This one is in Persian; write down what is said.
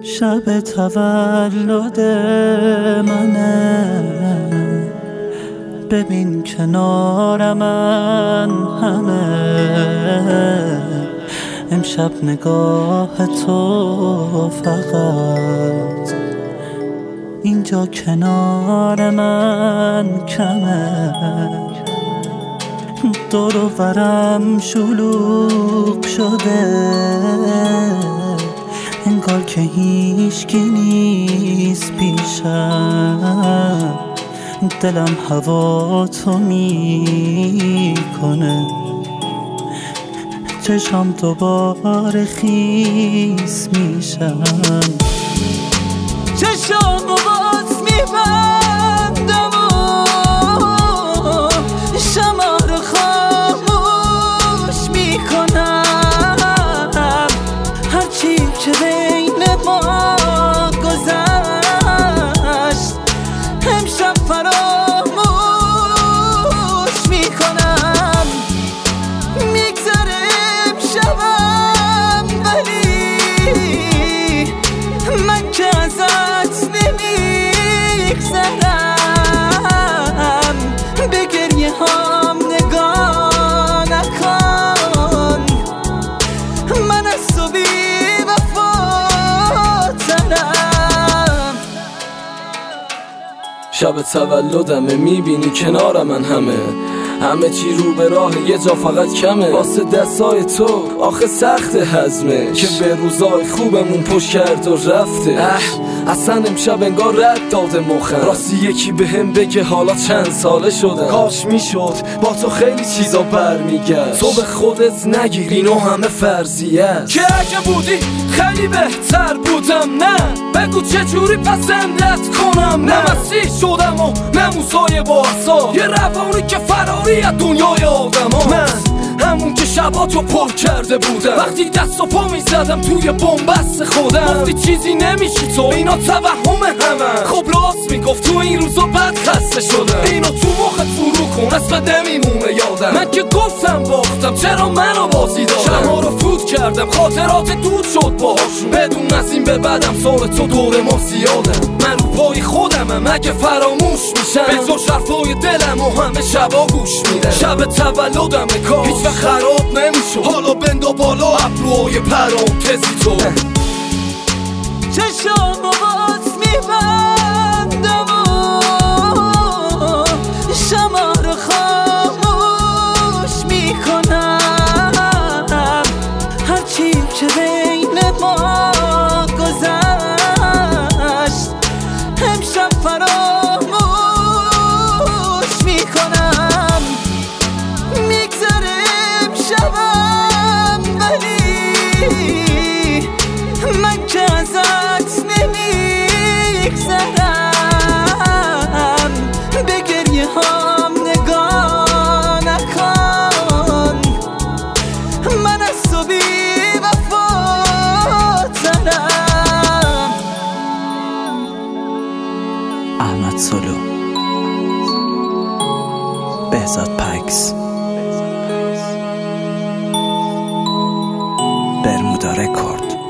شب تولد منه، ببین کنار من همه. امشب نگاه تو فقط اینجا کنار من کمه. دور و برم شلوغ شده، انگار که هیچکی نیست پیشم. دلم هوا تو میکنه، چشام دوباره خیس میشم. چشامو باز میبندم و شمع رو خاموش میکنم. هرچی که بین ما گذشت امشب فراموش میکنم. میگذره امشبم ولی من که ازت نمیگذرم. به گریه هام نگاه نکن، من از تو بی وفاترم. شب تولدمه، میبینی کنار من همه چی رو به راه، یه جا فقط کمه. واسه دستای تو آخه سخت هضمه، که به روزای خوبمون پشت کرد و رفته. اصلا امشب انگار رد داده مخم. راستی یکی بهم بگه حالا چند ساله شدم. کاش میشد با تو خیلی چیزا برمیگشت. تو به خودت نگیر اینو همه فرضیه است، که اگه بودی خیلی بهتر بودم. نه بگو چجوری پسندت کنم. نه مسیح شدم و نه موسای با عصا، یه روانی که فراری از دنیای آدم ها. من همون که شباتو پر کرده بودم، وقتی دست و پا میزدم توی بنبست خودم. گفتی چیزی نمیشی تو، اینا توهم همه. خب راست میگفت، تو این روزا بد خسته شدم. اینو تو مخت فرو کن، اصلا نمیمونه یادم. من که گفتم باختم، چرا منو بازی دادم؟ شما رو فوت کردم، خاطرات دود شد باهاشون. بدون از این به بعدم سال تو دور ما زیادم. من رو پای خودمم، اگه فراموش میشم به تو شرفای دلم و همه شبا گوش میدم. شب تولدم کاش هیچ وقت خراب نمیشد، حالا بندا بالا ابروهای پرانتزی تو. چشامو باز میبندم و شمع رو خاموش میکنم. هرچی که بین ما گذشت امشب فراموش میکنم. میگذره امشبم ولی من که ازت نمیگذرم. به گریه هام نگاه نکن، من از تو بی وفاترم. احمد سلو، بهزاد پکس، برمودا رکورد.